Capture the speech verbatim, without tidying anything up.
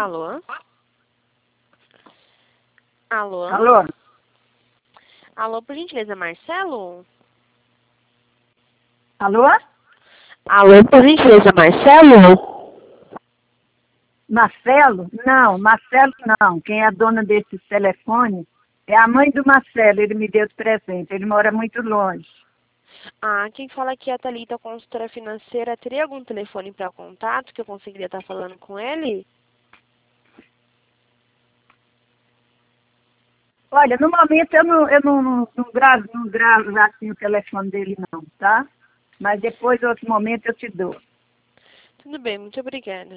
Alô? Alô? Alô? Alô, por gentileza, Marcelo? Alô? Alô, por gentileza, Marcelo? Marcelo? Não, Marcelo não. Quem é a dona desse telefone é a mãe do Marcelo. Ele me deu de presente. Ele mora muito longe. Ah, quem fala aqui é a Thalita, consultora financeira. Teria algum telefone para contato que eu conseguiria estar falando com ele? Olha, no momento eu não, eu não, não, não gravo, não gravo assim o telefone dele não, tá? Mas depois, outro momento, eu te dou. Tudo bem, muito obrigada.